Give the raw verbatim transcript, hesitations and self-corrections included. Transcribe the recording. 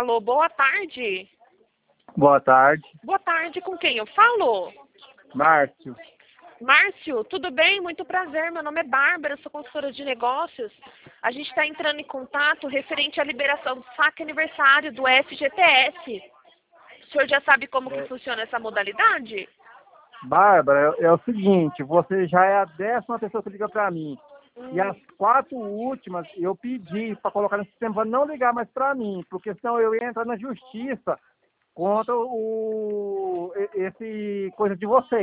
Alô, boa tarde. Boa tarde. Boa tarde, com quem eu falo? Márcio. Márcio, tudo bem? Muito prazer, meu nome é Bárbara, sou consultora de negócios. A gente está entrando em contato referente à liberação do saque aniversário do F G T S. O senhor já sabe como que É. funciona essa modalidade? Bárbara, é, é o seguinte, você já é a décima pessoa que liga para mim. Hum. E as quatro últimas eu pedi para colocar no sistema para não ligar mais para mim, porque senão eu ia entrar na justiça contra o, esse coisa de vocês.